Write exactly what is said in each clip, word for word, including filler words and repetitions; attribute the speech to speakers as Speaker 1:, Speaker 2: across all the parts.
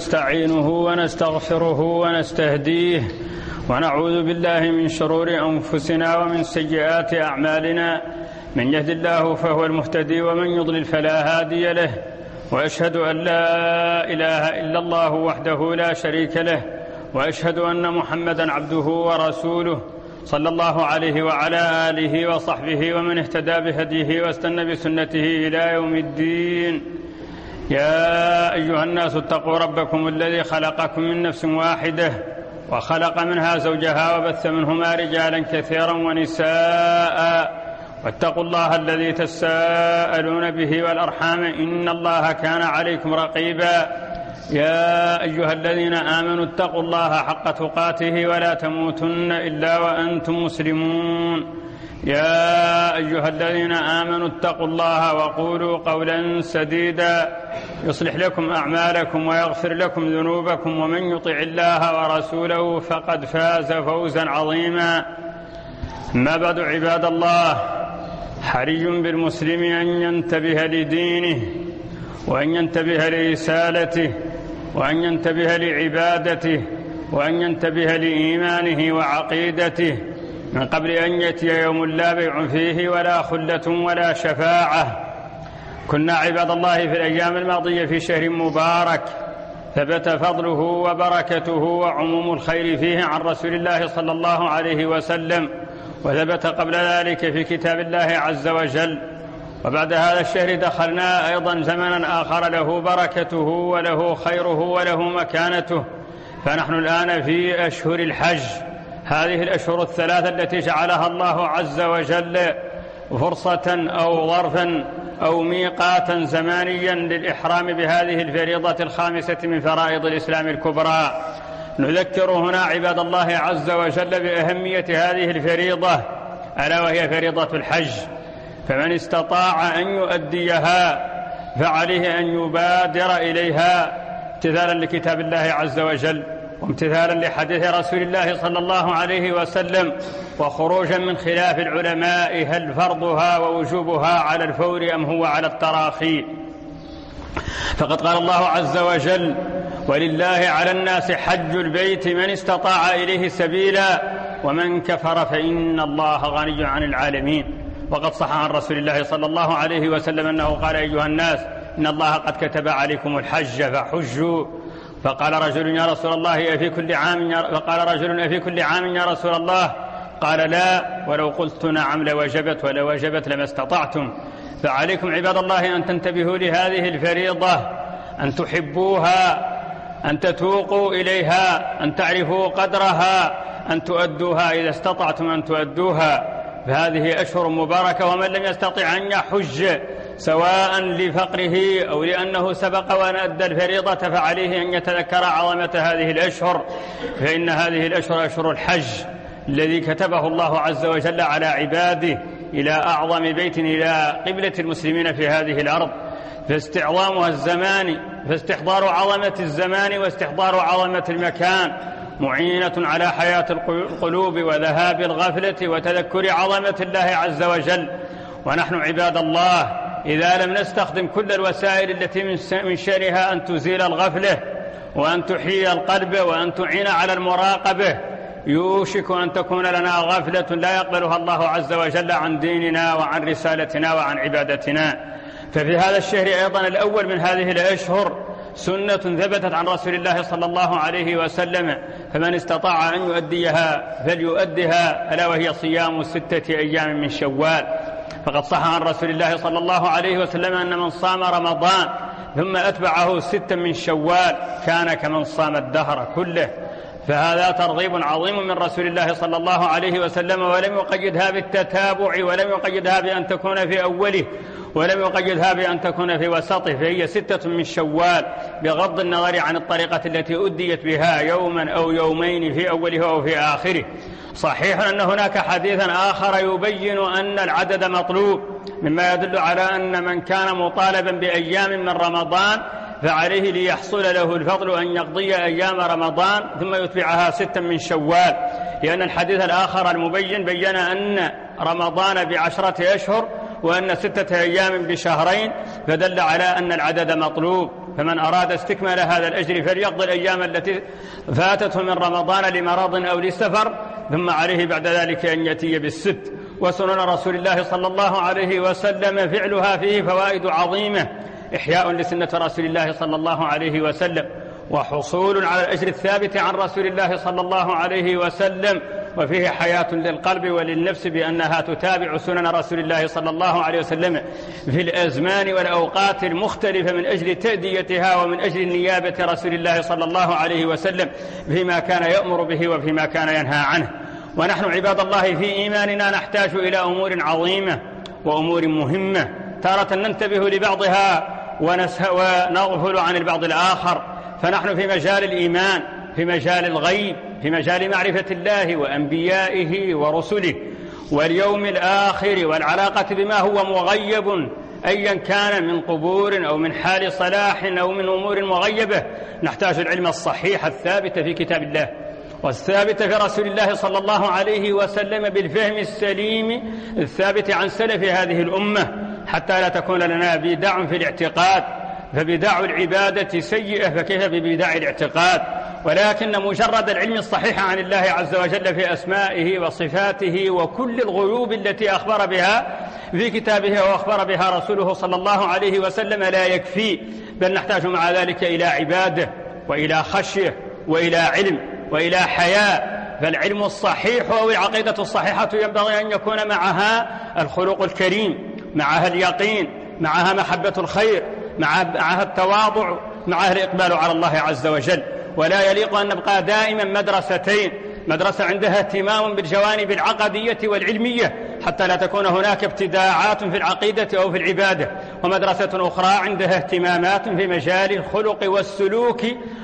Speaker 1: ونستعينه ونستغفره ونستهديه ونعوذ بالله من شرور أنفسنا ومن سيئات أعمالنا، من يهد الله فهو المهتدي ومن يضلل فلا هادي له، وأشهد أن لا إله إلا الله وحده لا شريك له، وأشهد أن محمدا عبده ورسوله صلى الله عليه وعلى آله وصحبه ومن اهتدى بهديه واستنى بسنته إلى يوم الدين. يا أيها الناس اتقوا ربكم الذي خلقكم من نفس واحدة وخلق منها زوجها وبث منهما رجالا كثيرا ونساء، واتقوا الله الذي تساءلون به والأرحام إن الله كان عليكم رقيبا. يا أيها الذين آمنوا اتقوا الله حق تقاته ولا تموتن إلا وأنتم مسلمون. يا أيها الذين آمنوا اتقوا الله وقولوا قولا سديدا يصلح لكم أعمالكم ويغفر لكم ذنوبكم، ومن يطع الله ورسوله فقد فاز فوزا عظيما. أما بعد، عباد الله، حري بالمسلم أن ينتبه لدينه وأن ينتبه لرسالته وأن ينتبه لعبادته وأن ينتبه لإيمانه وعقيدته من قبل أن يأتي يوم لا بيع فيه ولا خلة ولا شفاعة. كنا عباد الله في الأيام الماضية في شهر مبارك ثبت فضله وبركته وعموم الخير فيه عن رسول الله صلى الله عليه وسلم، وثبت قبل ذلك في كتاب الله عز وجل. وبعد هذا الشهر دخلنا أيضا زمنا آخر له بركته وله خيره وله مكانته، فنحن الآن في أشهر الحج، هذه الأشهر الثلاثة التي جعلها الله عز وجل فرصة أو ظرفا أو ميقاتا زمانيا للإحرام بهذه الفريضة الخامسة من فرائض الإسلام الكبرى. نذكر هنا عباد الله عز وجل بأهمية هذه الفريضة، ألا وهي فريضة الحج. فمن استطاع أن يؤديها فعليه أن يبادر إليها امتثالا لكتاب الله عز وجل وامتثالا لحديث رسول الله صلى الله عليه وسلم، وخروجا من خلاف العلماء هل فرضها ووجوبها على الفور أم هو على التراخي. فقد قال الله عز وجل: ولله على الناس حج البيت من استطاع إليه سبيلا ومن كفر فإن الله غني عن العالمين. وقد صح عن رسول الله صلى الله عليه وسلم أنه قال: أيها الناس، إن الله قد كتب عليكم الحج فحجوا. فقال رجل: يا رسول الله أفي كل عام يا فقال رجل: أفي كل عام يا رسول الله؟ قال: لا، ولو قلت نعم لوجبت ولوجبت لما استطعتم. فعليكم عباد الله أن تنتبهوا لهذه الفريضة، أن تحبوها، أن تتوقوا إليها، أن تعرفوا قدرها، أن تؤدوها إذا استطعتم أن تؤدوها. فهذه أشهر مباركة، ومن لم يستطع أن يحج سواء لفقره أو لأنه سبق وأن أدى الفريضة فعليه أن يتذكر عظمة هذه الأشهر، فإن هذه الأشهر أشهر الحج الذي كتبه الله عز وجل على عباده إلى أعظم بيت إلى قبلة المسلمين في هذه الأرض. فاستعظامها الزمان فاستحضار عظمة الزمان واستحضار عظمة المكان معينة على حياة القلوب وذهاب الغفلة وتذكر عظمة الله عز وجل. ونحن عباد الله إذا لم نستخدم كل الوسائل التي من شأنها أن تزيل الغفلة وأن تحيي القلب وأن تعين على المراقبة، يوشك أن تكون لنا غفلة لا يقبلها الله عز وجل عن ديننا وعن رسالتنا وعن عبادتنا. ففي هذا الشهر أيضا الأول من هذه الأشهر سنة ثبتت عن رسول الله صلى الله عليه وسلم، فمن استطاع أن يؤديها فليؤدها، ألا وهي صيام ستة أيام من شوال. فقد صح عن رسول الله صلى الله عليه وسلم أن من صام رمضان ثم أتبعه ستا من شوال كان كمن صام الدهر كله. فهذا ترغيب عظيم من رسول الله صلى الله عليه وسلم، ولم يقيدها بالتتابع ولم يقيدها بأن تكون في أوله ولم يقيدها بأن تكون في وسطه، فهي ستة من شوال بغض النظر عن الطريقة التي أديت بها يوما أو يومين في أوله أو في آخره. صحيح أن هناك حديثا آخر يبين أن العدد مطلوب، مما يدل على أن من كان مطالبا بأيام من رمضان فعليه ليحصل له الفضل أن يقضي أيام رمضان ثم يتبعها ستا من شوال، لأن الحديث الآخر المبين بيّن أن رمضان بعشرة أشهر وأن ستة أيام بشهرين، فدل على أن العدد مطلوب. فمن أراد استكمال هذا الأجر فليقضي الأيام التي فاتته من رمضان لمرض أو لسفر، ثم عليه بعد ذلك أن يأتي بالست. وسنن رسول الله صلى الله عليه وسلم فعلها فيه فوائد عظيمة: إحياء لسنة رسول الله صلى الله عليه وسلم، وحصول على الأجر الثابت عن رسول الله صلى الله عليه وسلم، وفيه حياة للقلب وللنفس بأنها تتابع سنن رسول الله صلى الله عليه وسلم في الأزمان والأوقات المختلفة من أجل تأديتها ومن أجل نيابة رسول الله صلى الله عليه وسلم فيما كان يأمر به وفيما كان ينهى عنه. ونحن عباد الله في إيماننا نحتاج إلى أمور عظيمة وأمور مهمة، تارة ننتبه لبعضها ونغفل عن البعض الآخر. فنحن في مجال الإيمان، في مجال الغيب، في مجال معرفة الله وأنبيائه ورسله واليوم الآخر والعلاقة بما هو مغيب أيا كان من قبور أو من حال صلاح أو من أمور مغيبة. نحتاج العلم الصحيح الثابت في كتاب الله والثابت في رسول الله صلى الله عليه وسلم بالفهم السليم الثابت عن سلف هذه الأمة، حتى لا تكون لنا بدع في الاعتقاد، فبدع العبادة سيئة فكيف ببدع الاعتقاد؟ ولكن مجرد العلم الصحيح عن الله عز وجل في أسمائه وصفاته وكل الغيوب التي أخبر بها في كتابه وأخبر بها رسوله صلى الله عليه وسلم لا يكفي، بل نحتاج مع ذلك إلى عبادة وإلى خشية وإلى علم وإلى حياء. فالعلم الصحيح أو العقيدة الصحيحة ينبغي أن يكون معها الخلق الكريم، معها اليقين، معها محبة الخير، معها التواضع، معها الإقبال على الله عز وجل. ولا يليق أن نبقى دائما مدرستين: مدرسة عندها اهتمام بالجوانب العقدية والعلمية حتى لا تكون هناك ابتداعات في العقيدة أو في العبادة، ومدرسة أخرى عندها اهتمامات في مجال الخلق والسلوك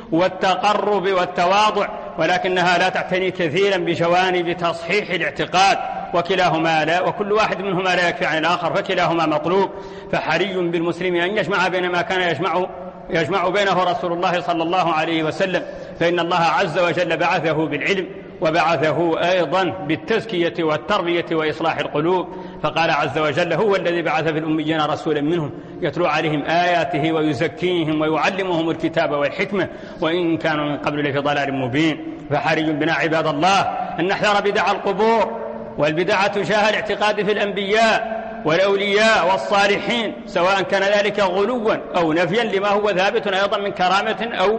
Speaker 1: والتقرب والتواضع، ولكنها لا تعتني كثيرا بجوانب تصحيح الاعتقاد، وكلاهما لا وكل واحد منهما لا يكفي عن الآخر، فكلاهما مطلوب. فحري بالمسلم أن يجمع بين ما كان يجمع يجمع بينه رسول الله صلى الله عليه وسلم، فإن الله عز وجل بعثه بالعلم وبعثه أيضا بالتزكية والتربية وإصلاح القلوب. فقال عز وجل: هو الذي بعث في الأميين رسولا منهم يتلو عليهم آياته ويزكيهم ويعلمهم الكتاب والحكمة وإن كانوا من قبل لفي ضلال مبين. فحري بنا عباد الله أن نحذر بدع القبور والبدع تجاه الاعتقاد في الأنبياء والأولياء والصالحين، سواء كان ذلك غلوا أو نفيا لما هو ثابت أيضا من كرامة أو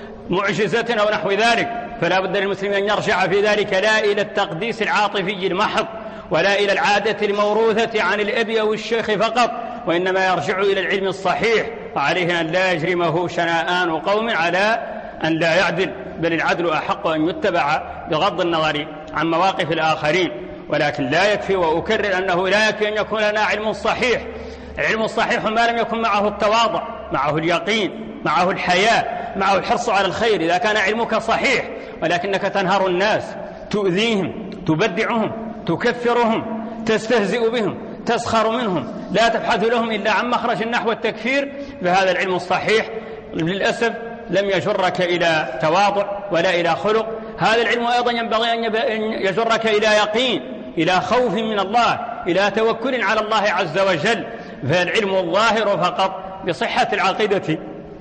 Speaker 1: معجزة أو نحو ذلك. فلا بد للمسلم أن يرجع في ذلك لا إلى التقديس العاطفي المحض ولا إلى العادة الموروثة عن الأب أو الشيخ فقط، وإنما يرجع إلى العلم الصحيح، وعليه أن لا يجرمه شنآن قوم على أن لا يعدل، بل العدل أحق أن يتبع بغض النظر عن مواقف الآخرين. ولكن لا يكفي، وأكرر أنه لا يكفي أن يكون لنا علم صحيح. العلم الصحيح ما لم يكن معه التواضع، معه اليقين، معه الحياء، معه الحرص على الخير. إذا كان علمك صحيح ولكنك تنهر الناس، تؤذيهم، تبدعهم، تكفرهم، تستهزئ بهم، تسخر منهم، لا تبحث لهم إلا عن مخرج نحو التكفير، فهذا العلم الصحيح للأسف لم يجرك إلى تواضع ولا إلى خلق. هذا العلم أيضا ينبغي أن يجرك إلى يقين، إلى خوف من الله، إلى توكل على الله عز وجل. فالعلم الظاهر فقط بصحة العقيدة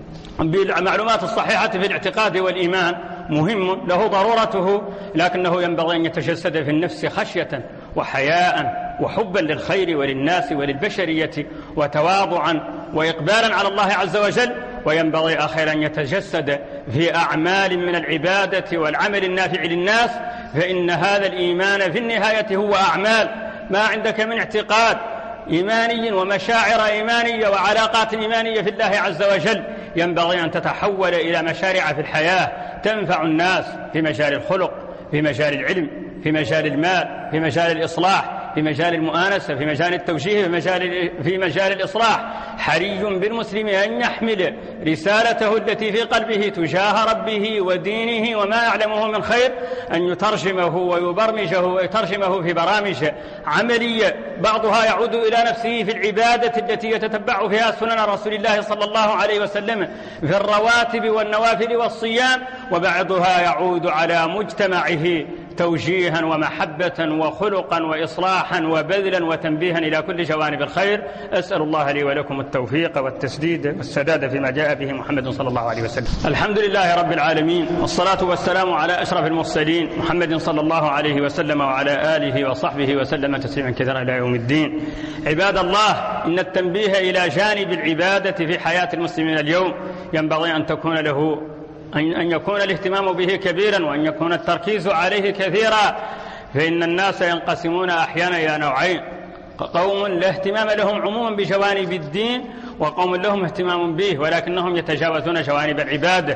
Speaker 1: بالمعلومات الصحيحة في الاعتقاد والإيمان مهم، له ضرورته، لكنه ينبغي أن يتجسد في النفس خشية وحياء وحبا للخير وللناس وللبشرية وتواضعا وإقبالا على الله عز وجل. وينبغي أخيرا أن يتجسد في أعمال من العبادة والعمل النافع للناس، فإن هذا الإيمان في النهاية هو أعمال. ما عندك من اعتقاد إيماني ومشاعر إيمانية وعلاقات إيمانية في الله عز وجل ينبغي أن تتحول إلى مشاريع في الحياة تنفع الناس في مجال الخلق، في مجال العلم، في مجال المال، في مجال الإصلاح، في مجال المؤانسة، في مجال التوجيه، في مجال, في مجال الإصلاح. حري بالمسلم أن يحمل رسالته التي في قلبه تجاه ربه ودينه وما يعلمه من خير، أن يترجمه ويبرمجه ويترجمه في برامج عملية، بعضها يعود إلى نفسه في العبادة التي يتتبع فيها سنن رسول الله صلى الله عليه وسلم في الرواتب والنوافل والصيام، وبعضها يعود على مجتمعه توجيها ومحبة وخلقا وإصلاحا وبذلا وتنبيها إلى كل جوانب الخير. أسأل الله لي ولكم التوفيق والتسديد والسداد فيما جاء به محمد صلى الله عليه وسلم. الحمد لله رب العالمين، والصلاة والسلام على أشرف المرسلين محمد صلى الله عليه وسلم وعلى آله وصحبه وسلم تسليما كثيرا إلى يوم الدين. عباد الله، إن التنبيه إلى جانب العبادة في حياة المسلمين اليوم ينبغي أن تكون له أن يكون الاهتمام به كبيرا، وأن يكون التركيز عليه كثيرا، فإن الناس ينقسمون أحيانا إلى نوعين: قوم لا اهتمام لهم عموما بجوانب الدين، وقوم لهم اهتمام به ولكنهم يتجاوزون جوانب العبادة.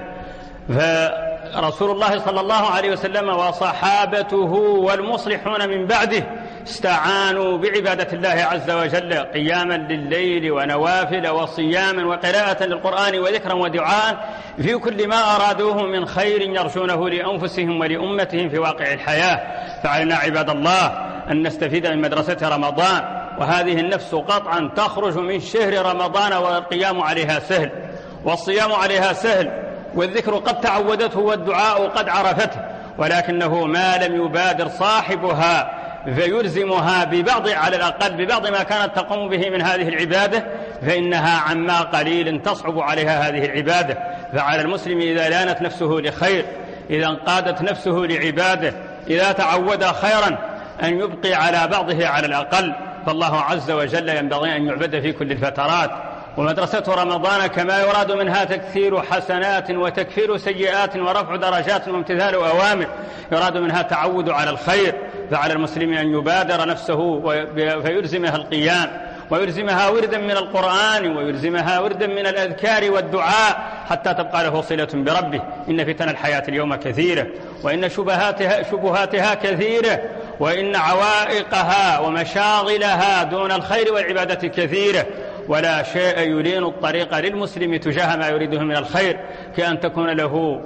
Speaker 1: فرسول الله صلى الله عليه وسلم وصحابته والمصلحون من بعده استعانوا بعبادة الله عز وجل قياما لليل ونوافل وصياما وقراءة للقرآن وذكرا ودعاء في كل ما أرادوه من خير يرجونه لأنفسهم ولأمتهم في واقع الحياة. فعلينا عباد الله أن نستفيد من مدرسة رمضان، وهذه النفس قطعا تخرج من شهر رمضان والقيام عليها سهل، والصيام عليها سهل، والذكر قد تعودته والدعاء قد عرفته، ولكنه ما لم يبادر صاحبها فيلزمها ببعض على الأقل ببعض ما كانت تقوم به من هذه العبادة، فإنها عما قليل تصعب عليها هذه العبادة. فعلى المسلم إذا لانت نفسه لخير، إذا انقادت نفسه لعبادة، إذا تعود خيرا أن يبقي على بعضه على الأقل. فالله عز وجل ينبغي أن يعبد في كل الفترات. ومدرسة رمضان كما يراد منها تكثير حسنات وتكفير سيئات ورفع درجات وامتثال أوامر، يراد منها تعود على الخير. فعلى المسلم أن يبادر نفسه فيلزمها القيام، ويلزمها وردا من القرآن، ويلزمها وردا من الأذكار والدعاء، حتى تبقى له صلة بربه. إن فتن الحياة اليوم كثيرة، وإن شبهاتها, شبهاتها كثيرة، وإن عوائقها ومشاغلها دون الخير والعبادة كثيرة، ولا شيء يلين الطريق للمسلم تجاه ما يريده من الخير كأن تكون له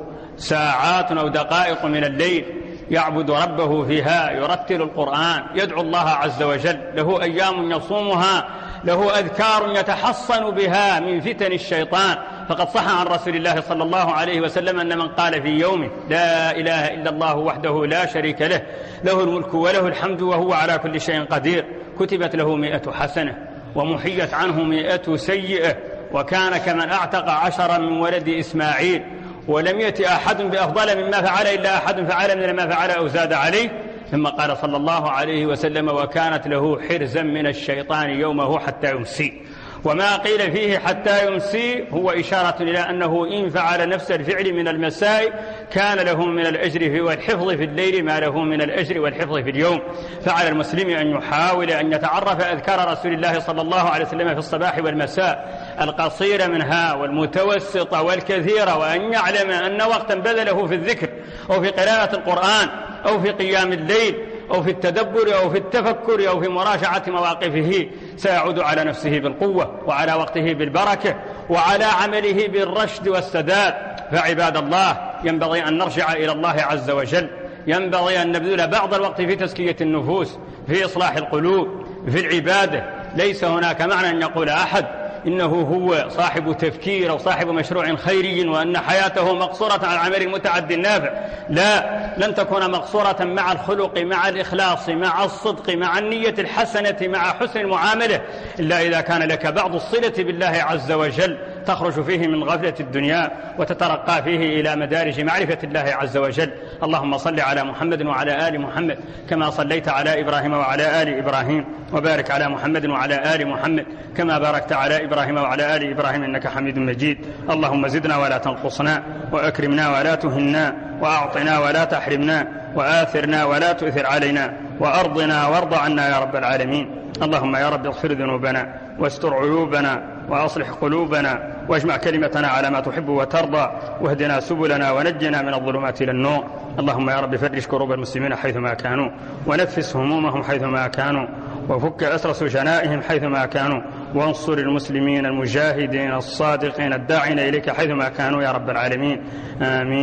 Speaker 1: ساعات أو دقائق من الليل يعبد ربه فيها، يرتل القرآن، يدعو الله عز وجل، له أيام يصومها، له أذكار يتحصن بها من فتن الشيطان. فقد صح عن رسول الله صلى الله عليه وسلم أن من قال في يومه لا إله إلا الله وحده لا شريك له، له الملك وله الحمد وهو على كل شيء قدير، كتبت له مئة حسنة ومحيت عنه مئة سيئة، وكان كمن أعتق عشرا من ولد إسماعيل. ولم يأتي أحد بأفضل مما فعل إلا أحد فعل من ما فعل أو زاد عليه. ثم قال صلى الله عليه وسلم: وكانت له حرزا من الشيطان يومه حتى يمسي. وما قيل فيه حتى يمسي هو إشارة إلى أنه إن فعل نفس الفعل من المساء كان له من الأجر والحفظ في الليل ما له من الأجر والحفظ في اليوم. فعلى المسلم أن يحاول أن يتعرف أذكار رسول الله صلى الله عليه وسلم في الصباح والمساء، القصيرة منها والمتوسطة والكثيرة، وأن يعلم أن وقتا بذله في الذكر أو في قراءة القرآن أو في قيام الليل أو في التدبر أو في التفكر أو في مراجعة مواقفه سيعود على نفسه بالقوة، وعلى وقته بالبركة، وعلى عمله بالرشد والسداد. فعباد الله، ينبغي أن نرجع إلى الله عز وجل، ينبغي أن نبذل بعض الوقت في تزكية النفوس، في إصلاح القلوب، في العبادة. ليس هناك معنى أن يقول أحد إنه هو صاحب تفكير أو صاحب مشروع خيري وأن حياته مقصورة على العمل المتعدي النافع. لا، لن تكون مقصورة مع الخلق، مع الإخلاص، مع الصدق، مع النية الحسنة، مع حسن المعاملة، إلا إذا كان لك بعض الصلة بالله عز وجل تخرج فيه من غفلة الدنيا وتترقى فيه إلى مدارج معرفة الله عز وجل. اللهم صل على محمد وعلى آل محمد كما صليت على إبراهيم وعلى آل إبراهيم، وبارك على محمد وعلى آل محمد كما باركت على إبراهيم وعلى آل إبراهيم إنك حميد مجيد. اللهم زدنا ولا تنقصنا، وأكرمنا ولا تهنا، وأعطنا ولا تحرمنا، وآثرنا ولا تؤثر علينا، وأرضنا وارض عنا يا رب العالمين. اللهم يا رب اغفر ذنوبنا واستر عيوبنا وأصلح قلوبنا، واجمع كلمتنا على ما تحب وترضى، واهدنا سبلنا ونجنا من الظلمات إلى النور. اللهم يا رب فرج كروب المسلمين حيثما كانوا، ونفس همومهم حيثما كانوا، وفك أسر سجنائهم حيثما كانوا، وانصر المسلمين المجاهدين الصادقين الداعين إليك حيثما كانوا يا رب العالمين. آمين.